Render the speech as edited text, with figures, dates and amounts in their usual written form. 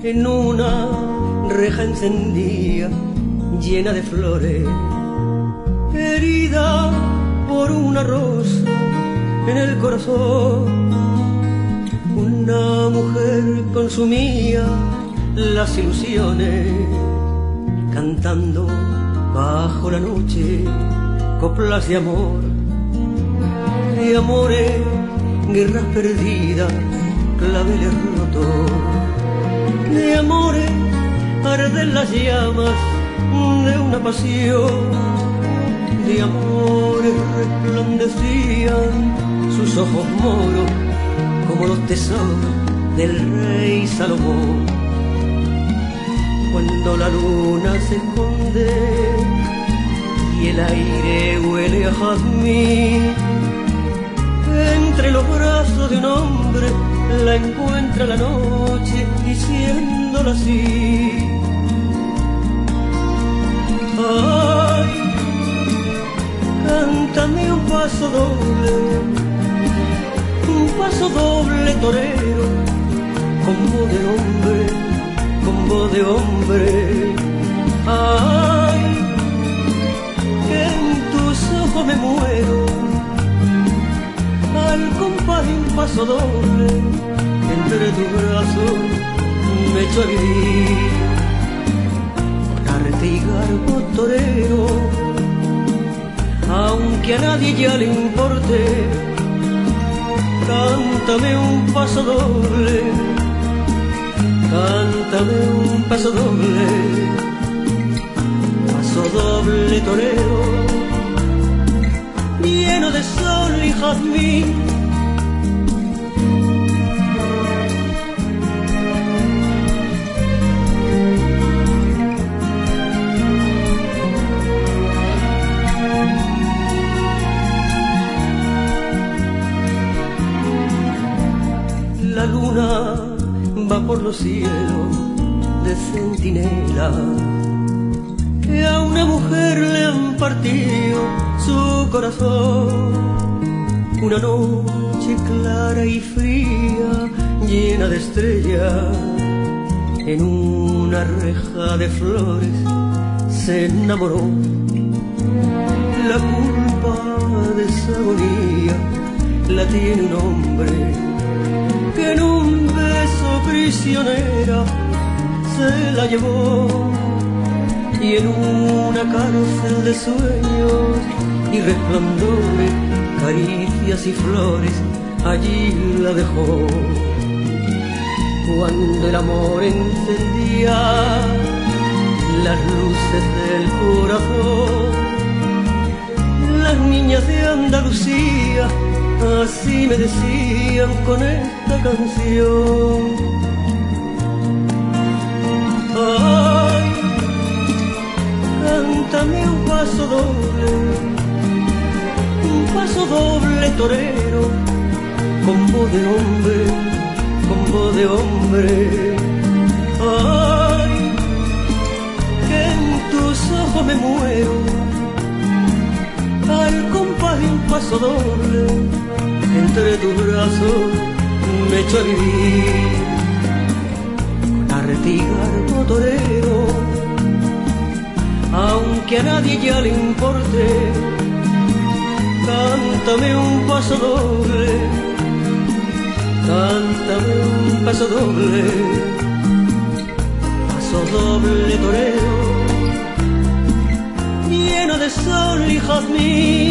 en una reja encendida llena de flores, herida por una rosa en el corazón. Una mujer consumía las ilusiones, cantando bajo la noche coplas de amor, de amores, guerras perdidas, claveles rotos, de amores arden las llamas de una pasión, de amores resplandecían sus ojos moros como los tesoros del rey Salomón. Cuando la luna se esconde y el aire huele a jazmín, entre los brazos de un hombre la encuentra la noche diciéndola así. Ay, cántame un paso doble torero, con voz de hombre, con voz de hombre. Ay, que en tus ojos me muero, al compás de un paso doble, entre tus brazos me echo a vivir, con arte y garbo torero, aunque a nadie ya le importe. Cántame un paso doble, cántame un paso doble torero, lleno de sol y jazmín. La luna va por los cielos de centinela, que a una mujer le han partido su corazón. Una noche clara y fría, llena de estrellas, en una reja de flores se enamoró. La culpa de esa agonía la tiene un hombre que en un beso prisionera se la llevó, y en una cárcel de sueños y resplandores, caricias y flores, allí la dejó. Cuando el amor encendía las luces del corazón, las niñas de Andalucía así me decían con esta canción. Ay, cántame un paso doble torero, con voz de hombre, con voz de hombre. Ay, que en tus ojos me muero, al compás de un paso doble, entre tus brazos me echo a vivir, con arte y garbo torero, aunque a nadie ya le importe. Cántame un paso doble, cántame un paso doble torero, lleno de sol y jazmín.